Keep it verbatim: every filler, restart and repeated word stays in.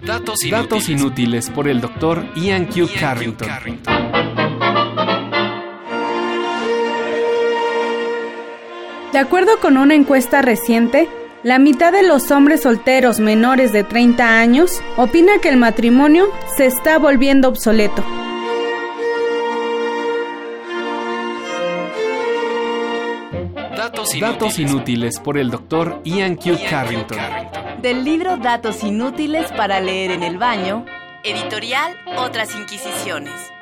Datos inútiles, Datos inútiles por el doctor Ian Q. Ian Carrington. Q. Carrington. De acuerdo con una encuesta reciente, la mitad de los hombres solteros menores de treinta años opina que el matrimonio se está volviendo obsoleto. Datos inútiles, Datos inútiles por el doctor Ian Q. Ian Carrington. Carrington. Del libro Datos inútiles para leer en el baño, editorial Otras Inquisiciones.